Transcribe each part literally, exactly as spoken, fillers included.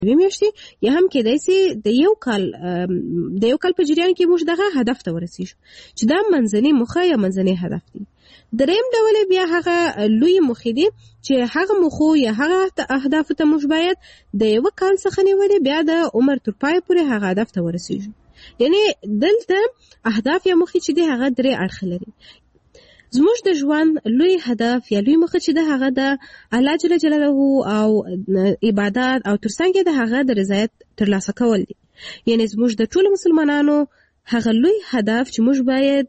یوې میاشتې یا هم کېدای سي د یو کال د یو کال په جریان کې موږ دغه هدف ته ورسیږو چې دا منځنی موخه یا منځنی هدف دی. دریم ډول بیا هغه لوی موخې دي چې هغه موخو یا هغه اهداف ته موږ باید د یو کال څخه نیولې بیا د عمر تر پای پورې هغه هدف ته ورسیږو. یعنی دلته اهداف یا موخې چې دي هغه درې اړخ لري. زموږ د ژوند لوی هدف یا لوی موخه چې د هغه د الله جل جلاله او عبادت او ترڅنګ د هغه د رضایت ترلاسه کول دي. یعنی زموږ د ټول مسلمانانو هغه لوی هدف چې موږ باید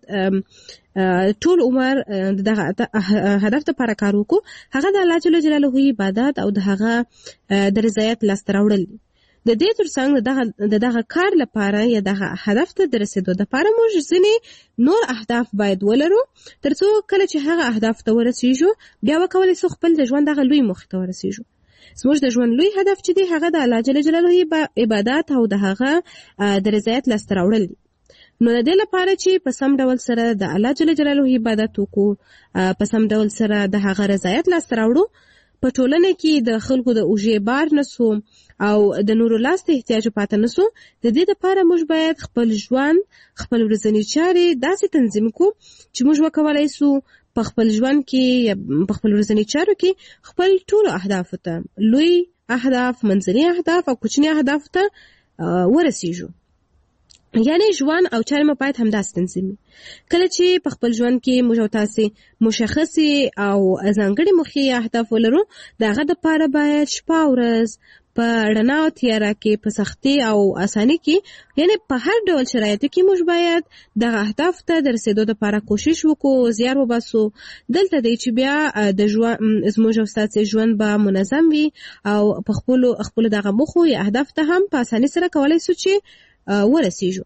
ټول عمر دغه هدف ته لپاره کار وکړو هغه د الله جل جلاله عبادت او د هغه د رضایت لاسته راوړل دي. د دې ترڅنګ دغه دغه کار لپاره یا دغه هدف ته د رسیدو لپاره موږ ځینې نور اهداف باید ولرو ترڅو کله چې هغه اهداف ته ورسیږو بیا وکولای شو خپل د ژوند دغه لوی موخې ته ورسیږو. زموږ د ژوند لوی هدف چې دی هغه د الله جل جلاله عبادت او د هغه د رضایت لاسته راوړل دي. نو د دې لپاره چې په سم ډول سره د الله جل جلاله عبادت وکړو، په سم ډول سره د هغه رضایت لاسته راوړو، په ټولنه کې د خلکو د اوږې بار نسو او د نورو لاس ته احتیاج پاتې نسو، د دې لپاره موږ باید خپل ژوند خپل ورځنی چارې داسې تنظیم کړو چې موږ وکولای شو په خپل ژوند کې یا په خپل ورځنی چارو کې خپل ټول اهداف ته لوی اهداف، منځني اهداف او کوچني اهداف ته ورسیږو. یعنی ژوند او چارې مو باید همداسې تنظیمي. کله چې په خپل ژوند کې موږ او تاسې مشخصې او ځانګړې موخې اهداف ولرو، د هغه دپاره باید شپه او ورځ په رڼا او تیاره کې، په سختي او اساني کې، یعنی په هر ډول شرایطو کې موږ باید دغه اهداف ته د رسیدو لپاره کوشش وکړو، زیار وباسو. دلته دی چې بیا د ژوند زموږ او ستاسې ژوند به منظم وي او په خپلو خپلو دغه موخو یا اهداف ته هم په اسانۍ سره کولی شو چې ورسیږو.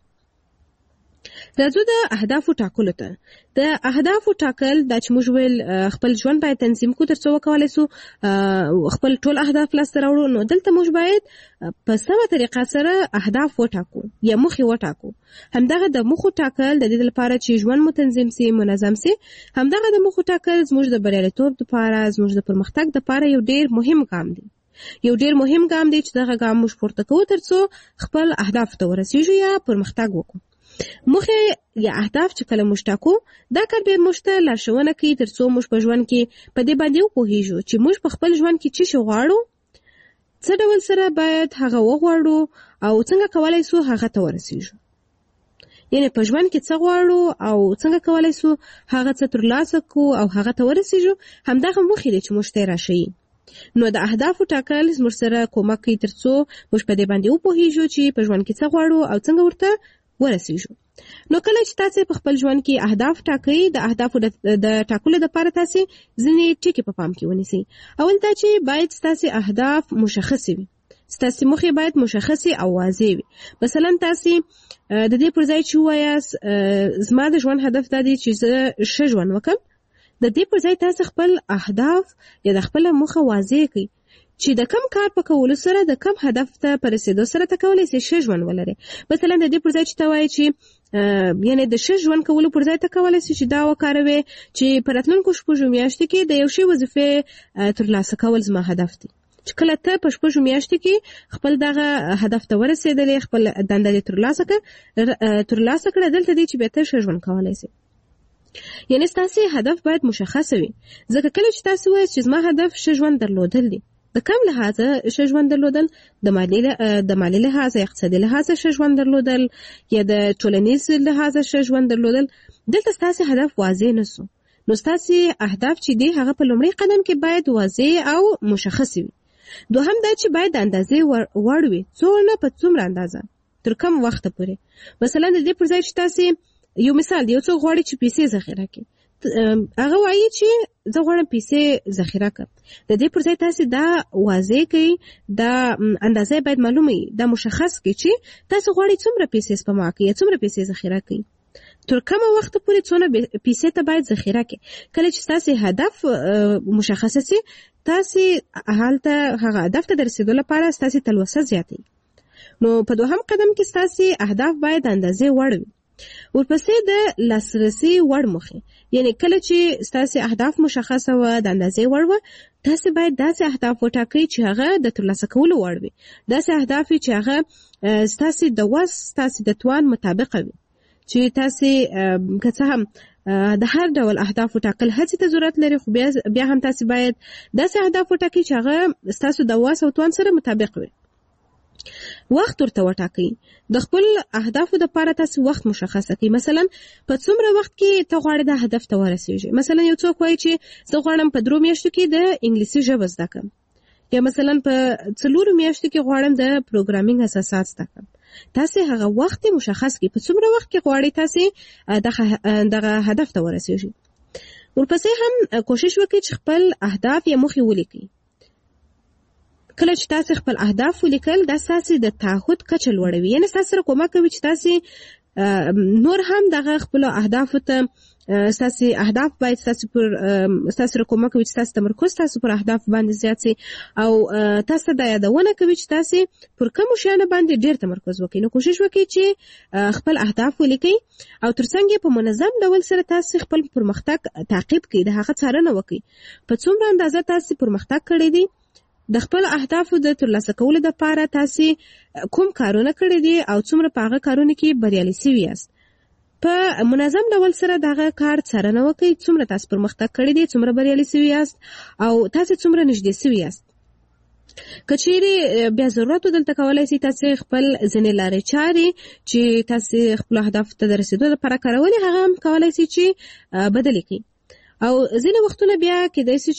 راځو د اهدافو ټاکلو ته. د اهدافو ټاکل دا چې موږ ویل خپل ژوند باید تنظیم کړو ترڅو وکولای شو خپل ټول اهداف لاسته راوړو. نو دلته موږ باید په سمه طریقه سره اهداف وټاکو یا موخې وټاکو. همدغه د موخو ټاکل د دې لپاره چې ژوند مو تنظیم سي، منظم سي، همدغه د موخو ټاکل زموږ د بریالیتوب لپاره، زموږ د پرمختګ لپاره یو ډیر مهم ګام دی. یو ډیر مهم ګام دی چې دغه ګام موږ پورته کوو ترڅو خپل اهداف ته ورسیږو یا پرمختګ وکړو. موخې یا اهداف چې کله موږ ټاکو، دا کار به موږ ته لارښوونه کوي ترڅو موږ په ژوند کې په دې باندې وپوهیږو چې موږ په خپل ژوند کې څه شی غواړو، څه ډول سره باید هغه وغواړو او څنګه کولای شو هغه ته ورسیږو. یعنی په ژوند کې څه غواړو او څنګه کولای شو هغه څه ترلاسه کړو او هغه ته ورسیږو، همدغه موخې دي چې موږ ته راښیي. نو د اهدافو ټاکل زموږ سره کومک کوي ترڅو موږ په دې باندې وپوهیږو چې په ژوند کې څه غواړو او څنګه ورته ورسیږو. نو کله چې تاسو په خپل ژوند کې اهداف ټاکئ، د اهدافو د ټاکلو لپاره تاسو ځینې ټکي په پام کې ونیسئ. اول دا چې باید تاسو اهداف مشخص وي، تاسو موخې باید مشخصې او واضح وي. مثلا تاسو د دې پر ځای چې وایاست زما د ژوند هدف دا دی چې زه ښه ژوند وکړم، د دې پر ځای تاسو خپل اهداف یا د خپل موخه واضح کړئ چې د کم کار په کولو سره د کم هدف ته پر رسیدو سره ته کولای شئ ښه ژوند ولرئ. مثلا د دې پر ځای چې ته وایې چې یعنی د ښه ژوند کولو پر ځای ته کولای شئ چې دا وکاروې چې په راتلونکو شپږو میاشتو کې د یو شی وظیفې ترلاسه کول زما هدف دی. چې کله ته په شپږو میاشتو کې خپل دغه هدف ته ورسېدلې، خپل دنده دې ترلاسه کړه ترلاسه کړه دلته دی چې بیا ته ښه ژوند کولی شئ. یعنی ستاسې هدف باید مشخص وي. ځکه کله چې تاسو وایئ چې زما هدف ښه ژوند درلودل دی، د کوم لحاظه ښه ژوند درلودل، د مالی د مالی لحاظه، اقتصادي لحاظه ښه ژوند درلودل یا د ټولنیز لحاظه ښه ژوند درلودل، دلته ستاسې هدف واضح نسو. نو ستاسې اهداف چې دی هغه په لومړي قدم کې باید واضح او مشخص وي. دوهم دا چې باید د اندازې وړ وي، څومره په څومره اندازه، تر کوم وخته پورې. مثلا د دې پر ځای چې تاسې یو مثال دی، یو څوک غواړي چې پیسې ذخیره کړي، هغه وایي چې زه غواړم پیسې ذخیره کړم. د دې پر ځای تاسو دا واضح کړئ، دا اندازه باید معلومه وي، دا مشخص کړئ چې تاسو غواړئ څومره پیسې سپما کړئ یا څومره پیسې ذخیره کړئ، تر کومه وخت پورې څونه پیسې ته باید ذخیره کړئ. کله چې تاسو هدف مشخص شي، تاسو هلته هغه هدف ته د رسیدو لپاره تاسو تلوسه زیاتوي. نو په دوهم قدم کې تاسو اهداف باید اندازې وړ وي. ورپسې د لاسرسي وړ موخې، یعنی کله چې ستاسو اهداف مشخصه و، د اندازې وړ و، تاسو باید داسې اهداف وټاکئ چې هغه د ترلاسه کولو وړ وي، داسې اهداف چې هغه ستاسو د وس ستاسو د توان مطابق وي، چې تاسو که څه هم د هر ډول اهداف وټاکل هڅې ته ضرورت لري، خو بیا بیا هم تاسو باید داسې اهداف وټاکئ چې هغه ستاسو د وس او توان سره مطابق وي. وخت ورته وټاکئ. د خپل اهدافو لپاره تاسو وخت مشخص کړئ. مثلا په څومره وخت کې ته غواړې د هدف ته ورسېږې. مثلا یو څوک وایي چې زه غواړم په درو میاشتو کې د انګلیسي ژبه زده کړم، یا مثلا په څلورو میاشتو کې غواړم د پروګرامینګ اساسات زده کړم. تاسو هغه وخت مشخص کړئ په څومره وخت کې غواړئ تاسو دغه هدف ته ورسېږئ. ورپسې هم کوشش وکړئ چې خپل اهداف یا موخې ولیکئ. کله چې تاسو خپل اهداف ولیکل دا تاسو د تعهد کچه لوړوي، یعنی تاسو سره کومک کوي چې تاسو نور هم دغه خپل اهداف ته تاسو اهداف باید تاسو پر تاسو سره کومک کوي چې تاسو تمرکز تاسو پر اهداف باندې زیات شي، او تاسو د یادونه کوي چې تاسو پر کوم شیانو باندې ډیر تمرکز وکړئ. نو کوشش وکړئ چې خپل اهداف ولیکئ او ترڅنګ په منظم ډول سره تاسو خپل پرمختګ تعقیب کړئ، د هغه څارنه وکړئ په څومره اندازه تاسو پرمختګ کړی دی، د خپل اهدافو د ترلاسه کولو لپاره تاسو کوم کارونه کړی دي او څومره په هغه کارونه کې بریالي شوي یاست. په منظم ډول سره دغه کار څارنه وکړئ، څومره تاسو پرمختګ کړی دي، څومره بریالي شوي یاست او تاسو څومره نږدې شوي یاست. که چیرې بیا ضرورت ودلته کولی شئ تاسو خپل ځینې لارې چارې چې تاسو خپل اهدافو ته د رسېدو لپاره کارولې هغه هم کولی شئ چې بدلې کړئ. او ځینې وختونه بیا کېدای شي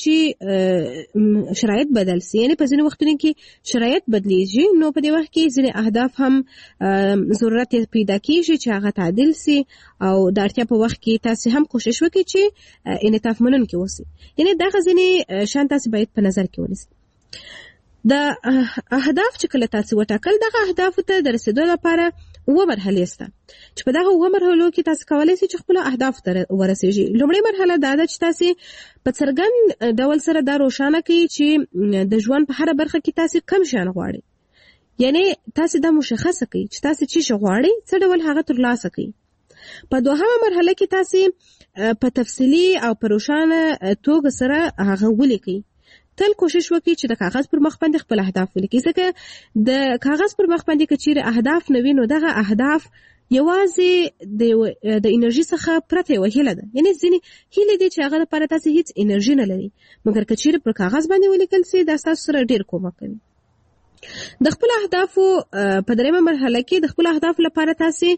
چې شرایط بدل شي، یعنی په ځینې وختونو کې شرایط بدلیږي، نو په دې وخت کې ځینې اهداف هم ضرورت پیدا کېږي چې هغه تعدیل شي، او د اړتیا په وخت کې تاسو هم کوشش وکړئ چې انعطاف منونکي اوسئ. یعنی دغه ځینې شیان تاسو باید په نظر کې ونیسئ. د اهداف چې کله تاسو وټاکل دغه اهدافو ته د رسېدو لپاره اوه مرحلې شته چې په دغه اوه مرحلو کې تاسو کولی شئ چې خپلو اهدافو ته ورسېږئ. لومړۍ مرحله دا ده چې تاسو په څرګند ډول سره دا روښانه کړئ چې د ژوند په هره برخه کې تاسو کوم شیان غواړئ، یعنی تاسو دا مشخصه کړئ چې تاسو څه شی غواړئ، څه ډول هغه ترلاسه کړئ. په دوهمه مرحله کې تاسو په تفصیلي او په روښانه توګه سره هغه ولیکئ. تل کوشش وکړئ چې د کاغذ پر مخ باندې خپل اهداف ولیکئ، ځکه د کاغذ پر مخ باندې که چیرې اهداف نه وي نو دغه اهداف یوازې د د انرژي څخه پرته یوه هیله ده. یعنی ځینې هیلې دي چې هغه لپاره تاسو هیڅ انرژي نه لري، مګر که چیرې پر کاغذ باندې ولیکل سي دا ستاسو سره ډېر کومک کوي. د خپل اهدافو په دریمه مرحله کې د خپل اهداف لپاره تاسو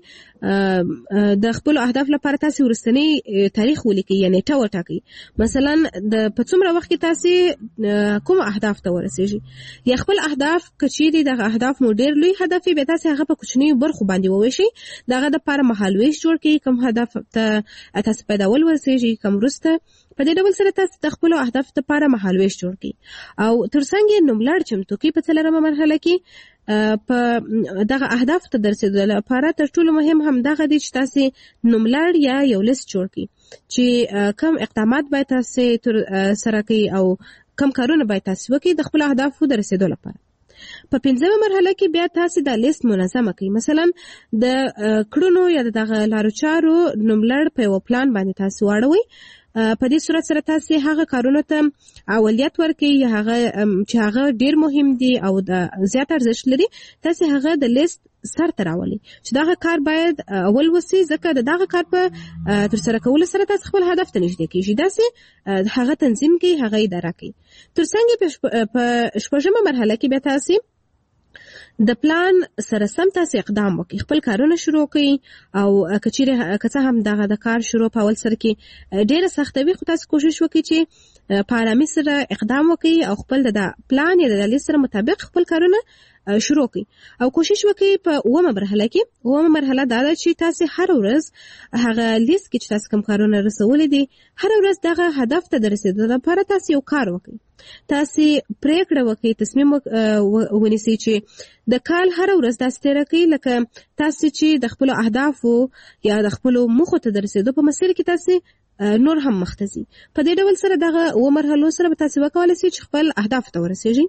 د خپل اهداف لپاره تاسو ورستنی تاریخ ولیکئ، یعنی ټا وټاکئ. مثلا د په څومره وخت کې تاسو کوم اهداف ته ورسېږئ، یا خپل اهداف کچېرې دغه اهداف مو ډېر لوی هدف وي بیا تاسو هغه په کوچنیو برخو باندې وویشئ، د هغه دپاره مهالویش جوړ کړئ، کوم هدف ته تاسو پیداول ورسېږئ، کوم وروسته. په دې ډول سره تاسو د خپلو اهدافو لپاره مهالویش جوړ کړئ او ترڅنګ یې نوملړ چمتو کړئ. په څلورمه مرحله کې په دغه اهدافو ته د رسېدو لپاره تر ټولو مهم هم دغه دی چې تاسو نوملړ یا یو لیست جوړ کړئ چې کوم اقدامات باید تاسو سره کوئ او کوم کارونه باید تاسو وکړئ د خپلو اهدافو د رسېدو لپاره. په پنځمه مرحله کې بیا تاسو دا لیست منظمه کړئ. مثلا د کړنو یا دغه لارو چارو نوملړ په یو پلان باندې تاسو واړوئ. په دې صورت سره تاسو هغه کارونه ته اولیت ورکړئ یا هغه چې هغه ډیر مهم دي او د زیات ارزښت لري، تاسو هغه د لیست سر ته راولئ چې دغه کار باید اول وسی، ځکه د دغه کار په ترسره کولو سره تاسو خپل هدف ته نږدې کیږئ. داسې هغه تنظیم کړئ، هغه اداره کړئ. ترڅنګ په شپږمه مرحله کې بیا تاسو د پلان سره سم تاسو اقدام وکړئ، خپل کارونه شروع کړئ او که چیرې که څه هم دغه د کار شروع په اول سر کې ډېره سخته وي، خو تاسو کوشش وکړئ چې په آرامۍ سره اقدام وکړئ او خپل د پلان یا د لیست سره مطابق خپل کارونه شروع کړئ. او کوشش وکړئ په اوومه مرحله کې اوومه مرحله دا ده چې تاسو هر ورځ هغه لیست کې چې تاسو کوم کارونه رسولي دي هر ورځ دغه هدف ته د رسېدو لپاره تاسو یو کار وکړئ. تاسو پریکړه وکړئ، تصمیم ونیسئ چې د کال هر ورځ داسې تېره کړئ لکه تاسو چې د خپلو اهدافو یا د خپلو موخو ته د رسېدو په مسیر کې تاسو نور هم مخته ځئ. په دې ډول سره دغه اووه مرحلو سره به تاسو وکولی شئ چې خپل اهدافو ته ورسېږئ.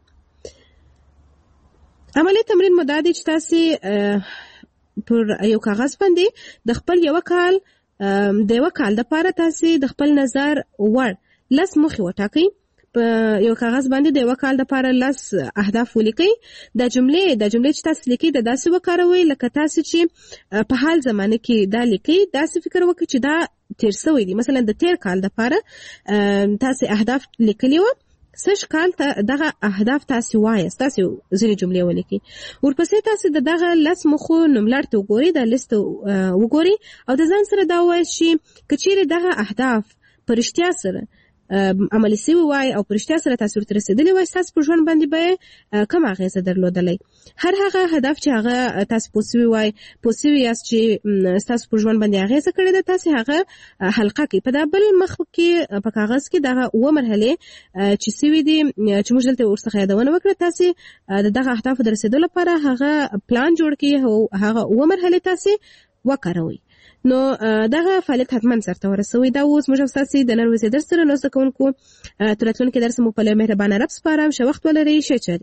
عملی تمرین مو دا دی چې تاسو پر یو کاغذ باندې د خپل یو کال د یو کال لپاره تاسو د خپل نظر وړ لس موخې وټاکئ. په یو کاغذ باندې د یو کال لپاره لس اهداف ولیکئ. دا جملې دا جملې چې تاسو لیکئ د داسې وکاروئ لکه تاسو چې په حال زمانه کې دا لیکئ. داسې فکر وکړئ چې دا تیر شوی دی. مثلا د تیر کال لپاره تاسو اهداف لیکلي و، سږ کال ته دغه اهداف تاسو وایاست، تاسو ځینې جملې ولیکئ. ورپسې تاسو د دغه لس مخو نوملړ ته وګورئ، دا لیست وګورئ او د ځان سره دا ووایئ چې که چیرې دغه اهداف په رښتیا سره عملي سوي وای او په رښتیا سره تاسو ورته رسېدلي وای، ستاسو په ژوند باندې به کوم اغېزه درلودلی. هر هغه هدف چې هغه تاسو پوه سوي وای، پوه سوي یاست چې ستاسو په ژوند باندې اغېزه کړې ده، تاسو هغه حلقه کړئ. په دا بل مخ کې په کاغذ کې دغه اوه مرحلې چې سوي دي چې موږ دلته ورڅخه یادونه وکړه، تاسو د دغه اهدافو د رسېدو لپاره هغه پلان جوړ کړئ او هغه اوه مرحلې تاسو وکاروئ. نو دغه فعالیت حتما سرته ورسوي. دا اوس موږ تاسو د نن ورځې درس سره نو زده کوونکو تر راتلونکي درس مو په لوی مهربانه رب سپارم. ښه وخت ولرئ. ښه چارې.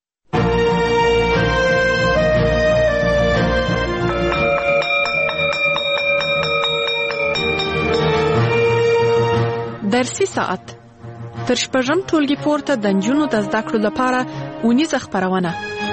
درسي ساعت تر شپږم ټولګي پورته د نجونو د زده کړو لپاره اونیزه خپرونه.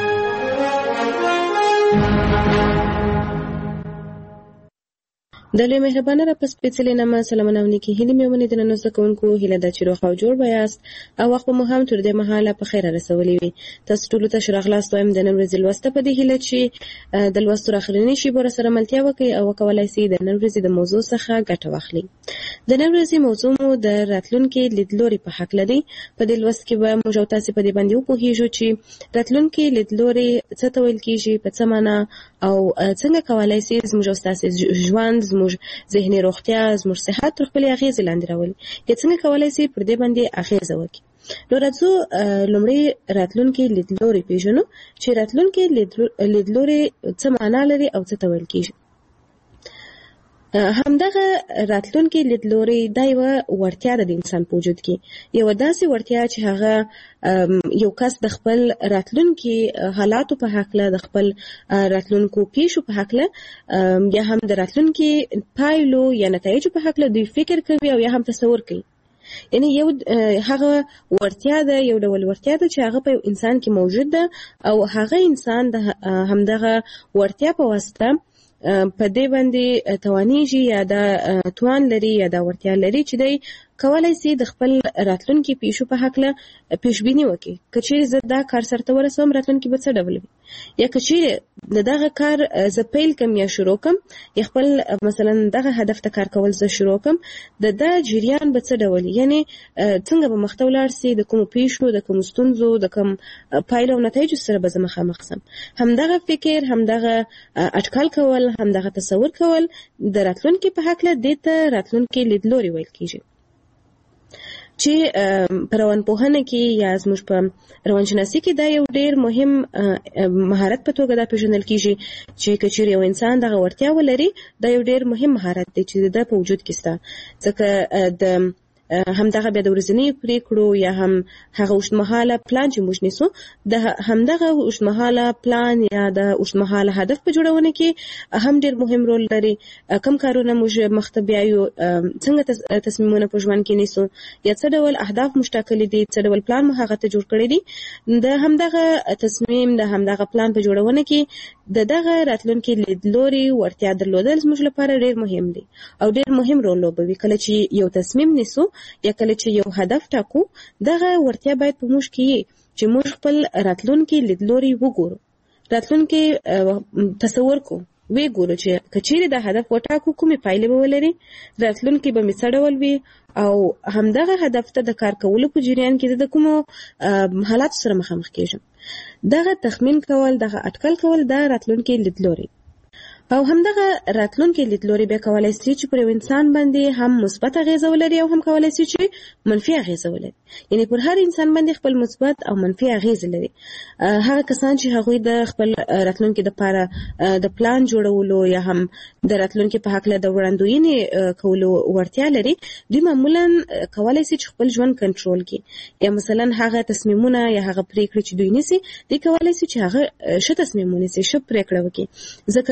د لوی مهربانه رب سپېڅلې نامه سلامونه او نیکې هیلې مې ونې د نن زده کوونکو هیله ده چې روغ او جوړ به یاست او وخت مو هم تر دې مهاله په خیره رسولې وي. تاسو ټولو ته ښه راغلاست وایم د نن ورځې لوسته په دې هیله چې د لوستو راخلنې شیبو راسره ملتیا وکړئ او وکولای سئ د نن ورځې د موضوع څخه ګټه واخلئ. د نن ورځې موضوع مو د راتلونکي لیدلوري په هکله دی. په دې لوست کې به موږ او تاسو په دې باندې وپوهیږو چې راتلونکي لیدلوري څه ته ویل کیږي، په څه معنا او څنګه کولای سئ زموږ او تاسو ژوند، زموږ ذهني روغتیا، زموږ صحت تر خپلې اغېزې لاندې راولي، یا څنګه کولای سئ پر دې باندې اغېزه وکړي. نو راځو لومړی راتلونکي لیدلوري پیژنو چې راتلونکي لیدلوري څه معنا لري او څه ته ویل کیږي. همدغه راتلونکي لیدلوري دا یوه وړتیا ده د انسان په وجود کې، یوه داسې وړتیا چې هغه یو کس د خپل راتلونکي حالاتو په هکله، د خپل راتلونکو پیښو په هکله، یا هم د راتلونکي پایلو یا نتایجو په هکله دوی فکر کوي او یا هم تصور کوي. یعنی یو هغه وړتیا ده، یو ډول وړتیا ده چې هغه په یو انسان کې موجود ده او هغه انسان د همدغه وړتیا په واسطه په دې باندې توانیږي یا دا توان لري یا دا وړتیا لري چې دی کولای سي د خپل راتلونکي پیښو په هکله پیشبیني وکړي. که چیرې زه دا کار سرته ورسوم راتلونکي به څه ډول وي، یا که چیرې د دغه کار زه پیل کم یا شروع کم، یا خپل مثلا دغه هدف ته کار کول زه شروع کم، د دا جریان به څه ډول، یعنی څنګه به مخته ولاړ سي، د کومو پیښو، د کومو ستونزو، د کوم پایلو او نتایجو سره به زه مخامخ سم. همدغه فکر، همدغه اټکل کول، همدغه تصور کول د راتلونکي په هکله دې ته راتلونکي لیدلوري ویل کیږي. چې په روانپوهنه کې یا زموږ په روانشناسي کې دا یو ډېر مهم مهارت په توګه دا پیژندل کیږي چې که چیرې یو انسان دغه وړتیا ولري، دا یو ډېر مهم مهارت دی چې د په وجود کې شته. ځکه د همدغه بیا د ورځنیو پریکړو یا هم هغه اوږدمهاله پلان چې موږ نیسو، د همدغه اوږدمهاله پلان یا د اوږدمهاله هدف په جوړونه کې هم ډېر مهم رول لري. کوم کارونه موږ مخته بیایو، څنګه تصمیمونه په ژوند کې نیسو، یا څه ډول اهداف موږ ټاکلي دي، څه ډول پلان مو هغه ته جوړ کړی دی. د همدغه تصمیم، د همدغه پلان په جوړونه کې د دغه راتلونکي لیدلوري وړتیا درلودل زموږ لپاره ډېر مهم دی او ډېر مهم رول لوبوي. کله چې یو تصمیم نیسو یا کله چې یو هدف ټاکو، دغه وړتیا باید په موږ کې چې موږ خپل راتلونکي لیدلوري وګورو، راتلونکي تصور کو، وی ګورو چې کچېرې دا هدف وټاکو کومې پایلې به ولري، راتلونکي به مې څه ډول وي او همدغه هدف ته د کار کولو په جریان کې د کومو حالاتو سره مخامخ کېږم. دغه تخمین کول، دغه اټکل کول دا راتلونکي لیدلوري. او همدغه راتلونکي لیدلوري بیا کولای سي چې پر یو انسان باندې هم مثبت اغېزه ولري او هم کولای سي چې منفي اغېزه ولري. یعنی پر هر انسان باندې خپل مثبت او منفي اغېزه لري. هغه کسان چې هغوی د خپل راتلونکي لپاره د پلان جوړولو یا هم د راتلونکي په هکله د وړاندوینې کولو وړتیا لري، دوی معمولا کولای سي چې خپل ژوند کنټرول کړي، یا مثلا هغه تصمیمونه یا هغه پریکړې چې دوی نیسي، دوی کولای سي چې هغه ښه تصمیم ونیسي، ښه پریکړه وکړي، ځکه دوی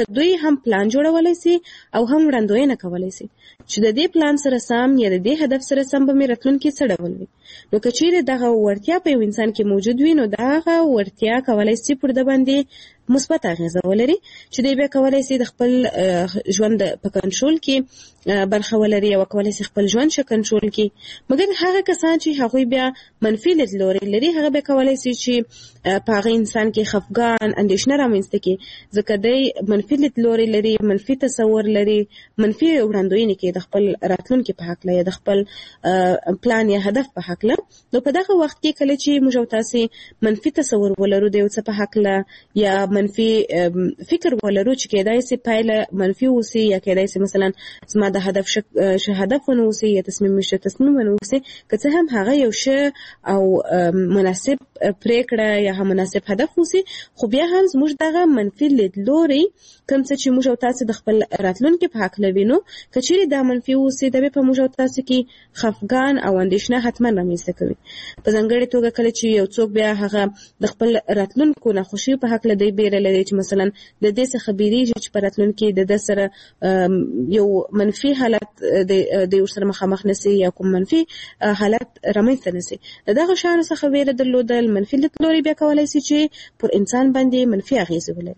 هم پلان جوړولای سي او هم وړاندوینه کولای سي چې د دې پلان سره سم یا د دې هدف سره سم به مې راتلونکي څه ډول وي. نو که چیرې دغه وړتیا په یو انسان کې موجود وي نو دغه وړتیا کولای سي پر د باندې مثبت اغیزه ولري چې دی بیا کولای سي د خپل ژوند په کنټرول کې برخه ولري او کولای سي خپل ژوند ش کنټرول کړي. مګر هغه کسان چې هغوی بیا منفي لیدلوري لري هغه به کولای سي چې په هغه انسان کې خفګان اندېښنه رامنځته کړي ځکه دی منفي لیدلوري لري، منفي تصور لري، منفي وړاندوینې کوي د خپل راتلونکي په حق یا د خپل پلان یا هدف په حق. نو په دغه وخت کې کله چې موږ او تاسو منفي تصور ولرو د یو څه په حق یا منفي فکر ولرو چې کېدای سي پایله منفي وسی یا کېدای سي مثلا زما د هدف ش هدف ونه وسی یا تصمیم ش تصمیم ونه وسی که څه هم هغه یو ش او مناسب پریکړه یا هم مناسب هدف وسی خو بیا هم زموږ دغه منفي لیدلوري کوم څه چې موږ او تاسو د خپل راتلونکي په حق لوینو کچېری دا منفي وسی د په موږ او تاسو کې خفګان او اندېښنه حتما رامنځته کوي. په ځانګړې توګه کله چې یو څوک بیا هغه د خپل راتلونکو ناخوشي په حق لدی بیره لري چې مثلا د دې څخه بیریږي چې په راتلونکي د سره یو منفي حالت د یو سره مخامخ نسی یا کوم منفي حالت رامنځته نسی دغه شان څخه ویره درلودل منفي لیدلوري بیا کولای شي چې پر انسان باندې منفي اغیزه ولري.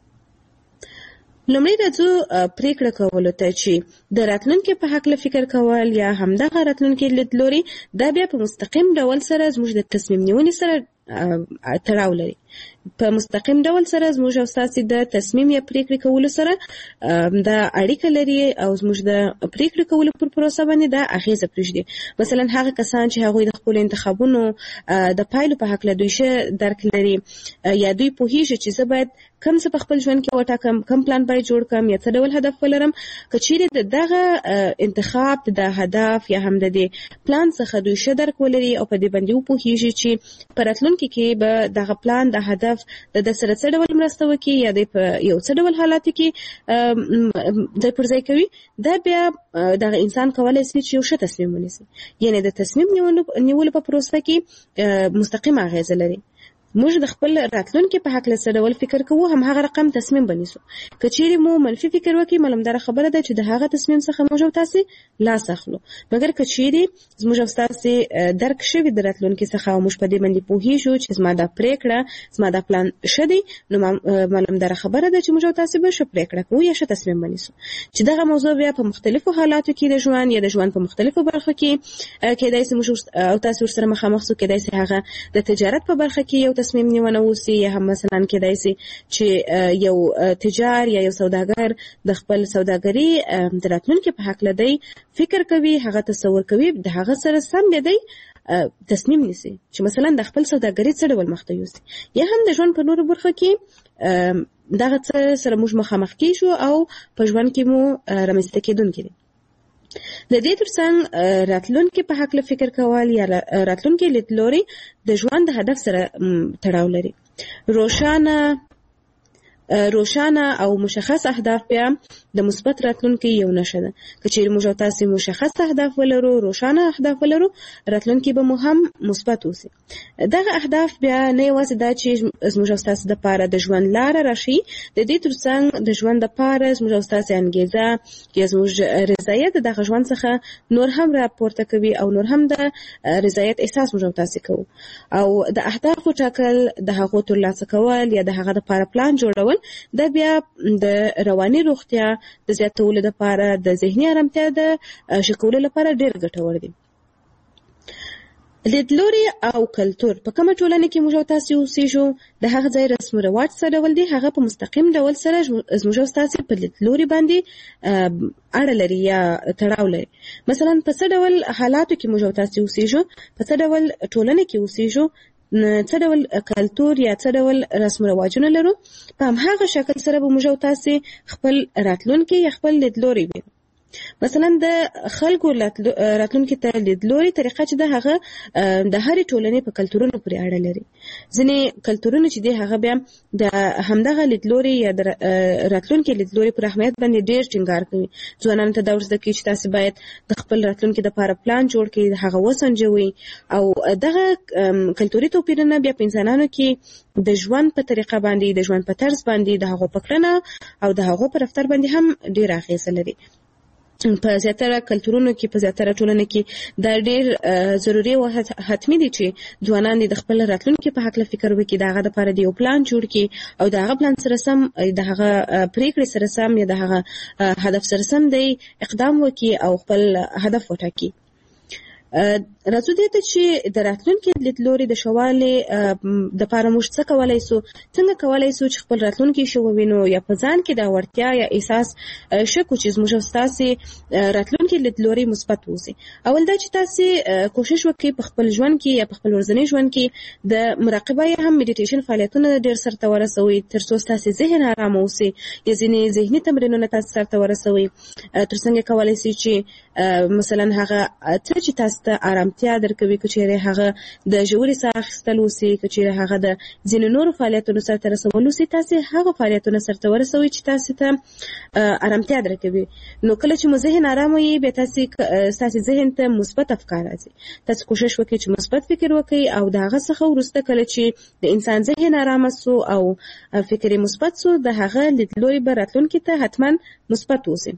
لومړی راځو پریکړه کولو ته چې د راتلونکي په حق فکر کول یا همدغه راتلونکي لیدلوري دا بیا په مستقیم ډول سره زموږ د تصمیم نیونې سره تړاو لري. په مستقیم ډول سره زموږ او ستاسو د تصمیم یا پریکړې کولو سره دا اړیکه لري او زموږ د پریکړې کولو پر پروسه باندې دا اغیزه پرېږدي. مثلا هغه کسان چې هغوی د خپل انتخابونو د پایلو په حق له دوی شه درک لري یا دوی پوهیږي چې زه باید کوم څه په خپل ژوند کې وټاکم، کوم پلان باید جوړ کړم یا څه ډول هدف ولرم، که چیرې د دغه انتخاب د هدف یا هم د دې پلان څخه دوی شه درک ولري او په دې باندې وپوهیږي چې په راتلونکي کې به دغه پلان د هدف د سره څه ډول مرسته وکړي یا د یو څه ډول حالات کې د پرځای کوي، دا بیا دغه انسان کولای شي چې یو ښه تصمیم ونیسي. یعنی د تصمیم نیولو په پروسه کې مستقیم اغیزه لري. موږ د خپل راتلونکي په حق له څه ډول فکر کوو هم هغه رقم تصمیم بنیسو. که چیرې مو منفي فکر وکړي معلومدار خبره ده چې د هغه تصمیم څخه موږ او تاسو لاس اخلو. مګر که چیرې موږ او تاسو درک شوي د راتلونکي څخه او موږ په دې باندې پوهیږو چې زما د پریکړه زما د پلان شدي نو معلومدار خبره ده چې موږ او تاسو به ښه پریکړه کوو یا ښه تصمیم بنیسو. چې دغه موضوع بیا په مختلفو حالاتو کې د ژوند یا د ژوند په مختلفو برخو کې کېدای شي موږ او تاسو سره مخامخ سو، کېدای شي هغه د تجارت په برخه کې یو تصمیم نیونه وسی یا هم مثلا کېدای شي چې یو تجار یا یو سوداګر د خپل سوداګري د راتلونکي په حق لدی فکر کوي، هغه تصور کوي، د هغه سره سم دی تصمیم نیسي چې مثلا د خپل سوداګري څه ډول مخته یوسي. یا هم د ژوند په نورو برخو کې دغه څه سره موږ مخامخ کیږو او په ژوند کې مو رامنځته کېدونکي دي. د دې ترڅنګ راتلونکي په حق فکر کول یا راتلونکي لیدلوري د ژوند د هدف سره تړاو لري. روښانه روښانه او مشخص اهداف بیا د مثبت راتلونکي یو نښه ده. که چیرې موږ تاسو مشخص اهداف ولرو، روښانه اهداف ولرو، راتلونکي به مو هم مثبت وسی. دغه اهداف بیا نه یوازې دا چې موږ تاسو د لپاره د ژوند لار راشي، د دې ترڅنګ د ژوند لپاره موږ تاسو انګیزه یا موږ رضایت دغه ژوند څخه نور هم راپورته کوي او نور هم د رضایت احساس موږ تاسو کوو. او د اهداف ټاکل، د هغو ترلاسه کول یا د هغه لپاره پلان جوړول دا بیا د رواني روغتیا د زیاتولو لپاره، د ذهني آرامتیا د ښه کولو لپاره ډېر ګټور دي. لیدلوري او کلتور په کومه ټولنه کې موږ او تاسو اوسېږو د هغه ځای رسم او رواج څه ډول دي، هغه په مستقیم ډول سره موږ او تاسو په لیدلوري باندې اړه لري یا تړاو لري. مثلا په څه ډول حالاتو کې موږ او تاسو اوسېږو، په څه ډول ټولنه کې اوسېږو، څه ډول کلتور یا څه ډول رسم او رواجونه لرو، په هماغه شکل سره به موږ او تاسو خپل راتلونکي یا خپل لیدلوري وینو. مثلا د خلکو راتلونکي ته لیدلوري طریقه چې د هغه د هرې ټولنې په کلتورونو پورې اړه لري. ځینې کلتورونه چې دی هغه بیا د همدغه لیدلوري یا د راتلونکي لیدلوري پر اهمیت باندې ډېر ټینګار کوي. ځوانانو ته دا ور زده کوي چې تاسو باید د خپل راتلونکي لپاره پلان جوړ کړئ، هغه وسنجوي. او دغه کلتوري توپیرونه بیا په انسانانو کې د ژوند په طریقه باندې، د ژوند په طرز باندې، د هغو په کړنه او د هغو په رفتار باندې هم ډېر اغیزه لري. په زیاتره کلتورونو کې، په زیاتره ټولنه کې دا ډېر ضروري او حتمي دي چې ځوانان د خپل راتلونکي په حق فکر وکړي، د هغه لپاره د یو پلان جوړ کړي او د هغه پلان سره سم، د هغه پریکړې سره سم یا د هغه هدف سره سم دی اقدام وکړي او خپل هدف وټاکي. راځو دې ته چې د راتلونکي لیدلوري د شوالي د لپاره موږ څه کولای سو، څنګه کولای سو چې خپل راتلونکي شو ووینو یا په ځان کې د وړتیا یا احساس شکو چې موږ ستاسو راتلونکي لیدلوري مثبت وسی. اول دا چې تاسو کوشش وکړئ په خپل ژوند کې یا په خپل ورځني ژوند کې د مراقبه یا هم میډیټیشن فعالیتونه ډېر سره ورسوي تر څو تاسو ذهن آرام اوسي. یا ځینې ذهني تمرینونه تاسو سره ورسوي تر څنګه کولای شئ چې مثلا هغه څه چې تاسو ته آرامتیا درکوي، کچېرې هغه د ژورې ساه اخیستل وسي، کچېرې هغه د ځینې نورو فعالیتونو سره رسول وسي، تاسو هغه فعالیتونه سره ورسوي چې تاسو ته آرامتیا درکوي. نو کله چې مو ذهن آرام وي بیا تاسو تاسو ذهن ته مثبت افکار راځي. تاسو کوشش وکړئ چې مثبت فکر وکړئ او د هغه څخه وروسته کله چې د انسان ذهن آرام سو او فکر مثبت سو، د هغه لیدلوري به راتلونکي ته حتما مثبت وسي.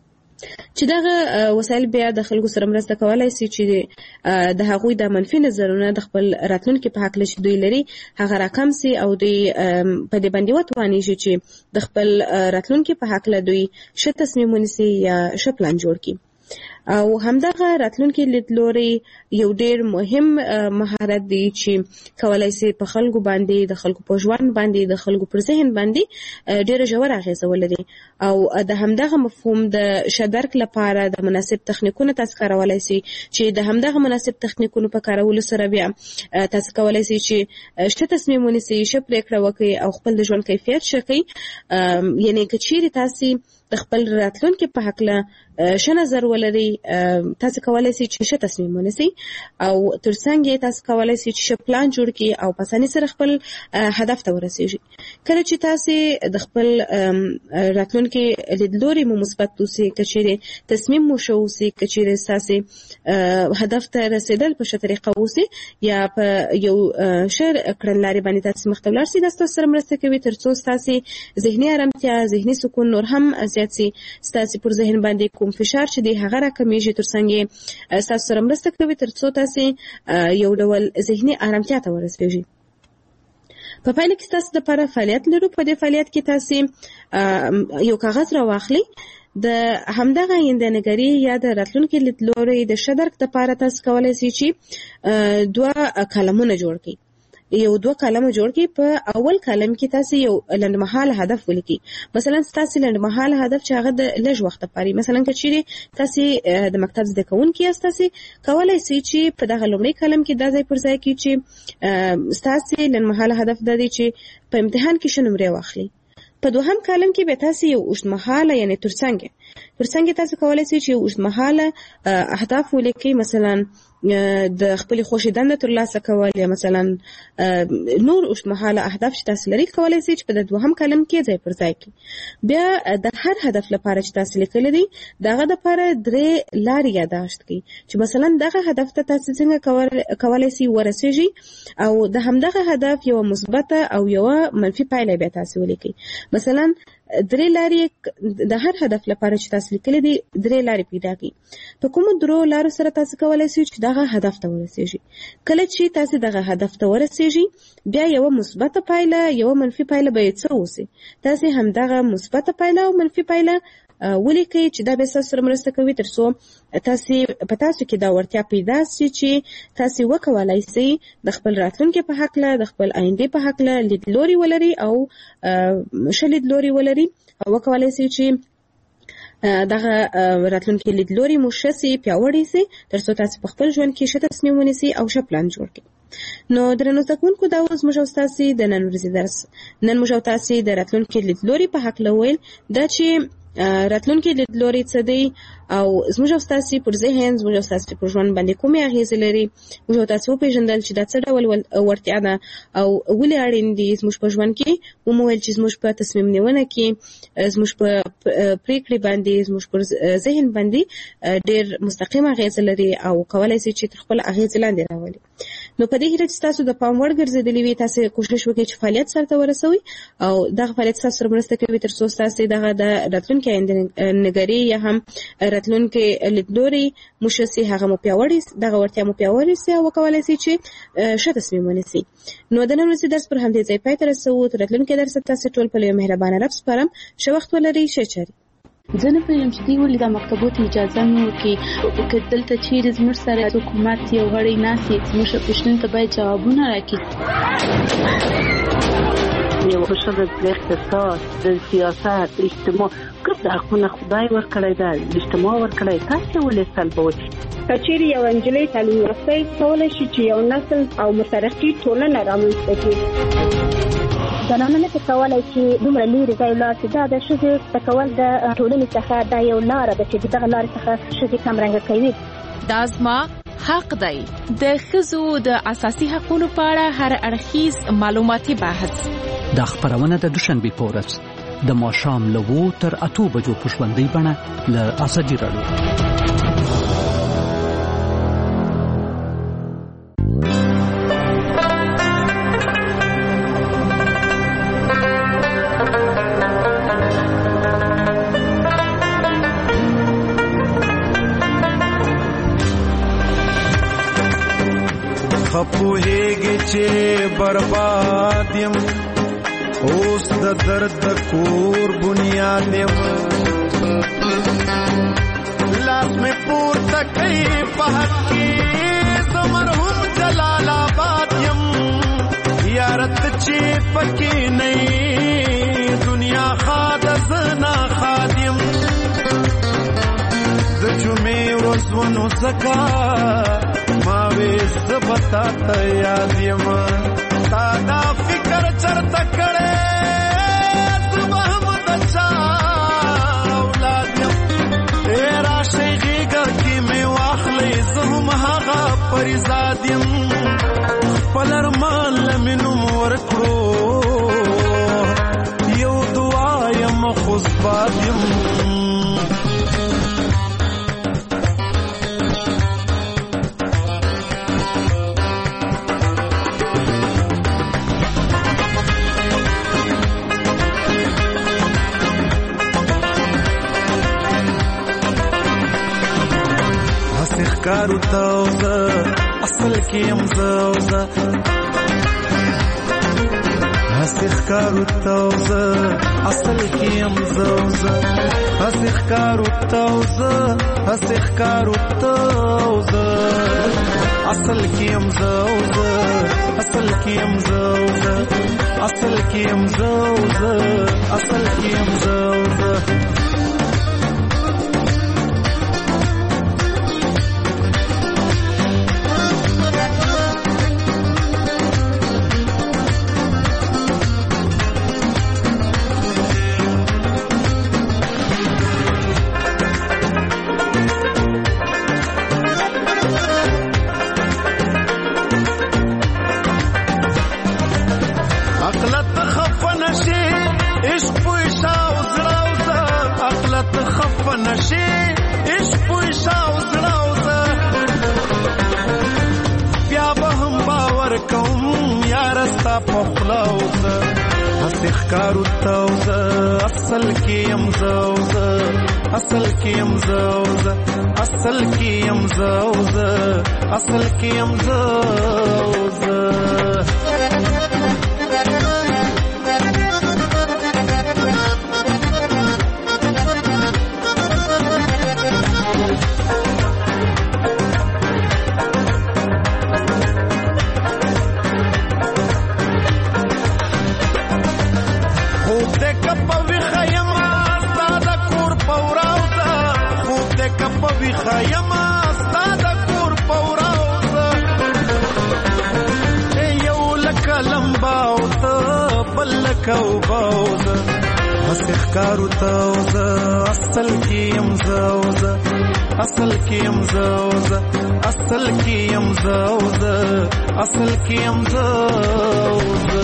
چې دغه وسایل بیا د خلکو سره مرسته کولای شي چې د هغوی د منفي نظرونه د خپل راتلونکي په حق لشي دوی لري هغه راکم سي او دوی په دې باندې وتواني چې د خپل راتلونکي په حق له دوی ښه تصمیم ونیسي یا ښه پلان جوړ کړي. او همدغه راتلونکي لیدلوري یو ډېر مهم مهارت دی چې کولای شي په خلکو باندې، د خلکو په ژوند باندې، د خلکو پر ذهن باندې ډېر ژور اغیزه ولري. او د همدغه مفهوم د شدرک لپاره د مناسب تخنیکونو تاسو کارولای شي چې د همدغه مناسب تخنیکونو په کارولو سره بیا تاسو کولای شي چې ښه تصمیم ونیسئ، ښه پریکړه وکړئ او خپل د ژوند کیفیت ښه کړئ. یعنی که چیرې تاسو د خپل راتلونکي په حق له ښه نظر ولري، تاسو کولای شئ چې ښه تصمیم ونیسئ او ترڅنګ تاسو کولای شئ چې ښه پلان جوړ کړئ او په اسانۍ سره خپل هدف ته ورسیږئ. کله چې تاسو د خپل راتلونکي لیدلوري مو مثبت وسي، که چیرې تصمیم مو ښه وسي، که چیرې تاسو هدف ته رسیدل په ښه طریقه وسي یا په یو ښه کړنلارې باندې تاسو مخ ته ولاړ شئ، دا ستاسو سره مرسته کوي تر څو ستاسو ذهني ارامتیا، ذهني سکون نور هم زیات سي. ستاسو پر ذهن باندې کوم فشار چې دی هغه راکمیږي، ترڅنګ ستاسو سره مرسته کوي تر څو تاسو یو ډول ذهني ارامتیا ته ورسیږئ. په پایله کې تاسو د لپاره فعالیت لرو. په دې فعالیت کې تاسو یو کاغذ راواخلئ، د همدغه آینده‌نګري یا د راتلونکي لیدلوري د ښه درک لپاره تاسو کولی شئ چې دوه کالمونه جوړ کړئ. یو دوه کالمه جوړ کړئ. په اول کالم کې تاسو یو لنډمهاله هدف ولیکئ. مثلا تاسو لنډمهاله هدف چې هغه د لږ وخت لپاره، مثلا که چیرې تاسو د مکتب زده کوونکي یاست، تاسو کولی شئ چې په دغه لومړي کالم کې دا ځای پر ځای کړئ چې ستاسو لنډمهاله هدف دا دی چې په امتحان کې ښه نمرې واخلئ. په دوهم کالم کې به تاسو یو اوږدمهاله یعنی ترڅنګ ترڅنګ تاسو کولی شئ چې اوږدمهاله اهداف ولیکئ، مثلا د خپل خوښې دنده ترلاسه کول یا مثلا نور اوږدمهاله اهداف چې تاسو لرئ کولی شئ چې په دوهم کالم کې ځای پر ځای کړئ. بیا د هر هدف لپاره چې تاسو لیکلی دی دغه لپاره درې لارې یادداشت کړئ چې مثلا دغه هدف ته تاسو څنګه کولی شئ ورسیږئ او د همدغه هدف یوه مثبته او یوه منفي پایله بیا تاسو ولیکئ. مثلا درې لارې د هر هدف لپاره چې تاسو لیکلي دي درې لارې پیدا کړئ. په کومو درو لارو سره تاسو کولی شئ چې دغه هدف ته ورسیږئ. کله چې تاسو دغه هدف ته ورسیږئ بیا یوه مثبته پایله یوه منفي پایله به څه اوسي. تاسو همدغه مثبته پایله او منفي پایله ولیکئ چې دا به ستاسو سره مرسته کوي تر څو تاسو په تاسو کې دا وړتیا پیدا شي چې تاسو وکولای شئ د خپل راتلونکي په حق له، د خپل آینده په حق له لیدلوري ولري او ښه لیدلوري ولري او وکولای شئ چې دغه راتلونکي لیدلوري مو ښه سي، پیاوړی سي تر څو تاسو په خپل ژوند کې ښه تصمیم ونیسئ او ښه پلان جوړ کړئ. نو درنو زده کوونکو، دا اوس موږ او ستاسو د نن ورځې درس. نن موږ او تاسو د راتلونکي لیدلوري په حق له ویل دا چې راتلونکي لیدلوري څه دی او زموږ او ستاسې پر ذهن زموږ او ستاسې پر ژوند باندې کومې اغېزې لري، موږ او تاسې وپېژندل چې دا څه ډول وړتیا ده او ولې اړین دي زموږ په ژوند کې. ومویل چې زموږ په تصمیم نیونه کې، زموږ په پریکړې باندې، زموږ پر ذهن باندې ډېر مستقیم اغېزې لري او کولی شي چې تر خپل اغېزې لاندې راولي. نو په دې هیله چې تاسو د پام وړ ګرځېدلي وي، تاسو کوشش وکړئ چې فعالیت سرته ورسوئ او دغه فعالیت تاسو سره مرسته کوي تر څو تاسو دغه د راتلونکي نګري یا هم راتلونکي لیدلوري مشسي هغه مو پیاوړی دغه ورتیا مو پیاوړی سي او کولی شي چې ښه تصمیم ونیسي. نو د نن ورځې درس پر همدې ځای پای ته رسوو. تر راتلونکي درس تاسو ټول په یو مهربانه رب سپارم. ښه وخت ولرئ. ښه چاري. زه نه پوهېږم چې دوی ولې دا مکتبو ته اجازه نه ورکوي. که دلته چیرې زموږ سره حکومت یو غړی ناست وي، زموږ پوښتنو ته باید جوابونه راکړي. یو ښځه د اقتصاد، د سیاست، اجتماع ګډ حقونه خدای ورکړی ده، اجتماع ورکړی، تاسو ولې سلبوئ؟ که چیرې یو نجلۍ تعلیم یافته کولی شي چې یو نسل او مترقي ټولنه رامنځته کړي. زنانه نه شي کولی چې دومره لرې ځای ولاړ شي. دا د ښځې زده کول د ټولنې څخه دا یو لاره ده چې د دغه لارې څخه ښځې کمرنګه کوي. دا زما حق دی. د ښځو د اساسي حقوقو په اړه هر اړخیز معلوماتي بحث. دا خبرونه د دوشنبې په ورځ د ماښام له اوو تر اتو بجو په ژوندۍ بڼه له ازادي راډیو. خپوهیږي چې برباد یم، اوس د درد د کور بنیاد یم. لاس مې پورته کوي په حق کې زه مرحوم جلال آباد یم. یارت چې پکې نه دنیا خاد زنا خادم. د جمعې ورځ ونو زکا ما وېز د بتا ته یاد یم. تا دا فکر چرته کړې زما هم د چا اولاد یم. ای راشئ غېږه کې مې واخلئ زه هم هغه پریزاد یم. خپل ارمان له مې نوم ورکړو یو دعا یم خو زباد یم. کارو تاوزه اصل کې امزاوزه هستخ کارو تاوزه اصل کې امزاوزه هستخ کارو تاوزه هستخ کارو تاوزه اصل کې امزاوزه اصل کې امزاوزه اصل کې امزاوزه اصل کې امزاوزه. کارو تاوزه اصل کې امزاوزه اصل کې امزاوزه اصل کې امزاوزه اصل کې امزاوزه. خیمه ستا د کور پوراوزه یو لکه لمباوزه بل لکه اوباوزه هسې ښکارو ته وزه اصل کې یم زه وزه اصل کې یم زه وزه اصل کې یم زه وزه اصل کې یم زه وزه